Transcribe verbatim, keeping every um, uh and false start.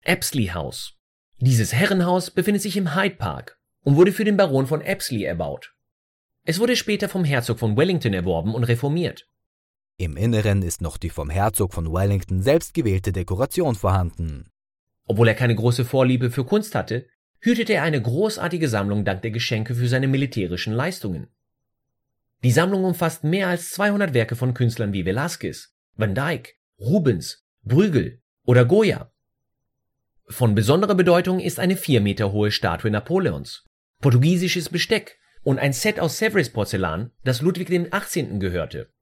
Apsley House. Dieses Herrenhaus befindet sich im Hyde Park und wurde für den Baron von Apsley erbaut. Es wurde später vom Herzog von Wellington erworben und reformiert. Im Inneren ist noch die vom Herzog von Wellington selbst gewählte Dekoration vorhanden. Obwohl er keine große Vorliebe für Kunst hatte, hütete er eine großartige Sammlung dank der Geschenke für seine militärischen Leistungen. Die Sammlung umfasst mehr als zweihundert Werke von Künstlern wie Velázquez, Van Dyck, Rubens, Bruegel oder Goya. Von besonderer Bedeutung ist eine vier Meter hohe Statue Napoleons, portugiesisches Besteck und ein Set aus Sèvres Porzellan, das Ludwig dem achtzehnten gehörte.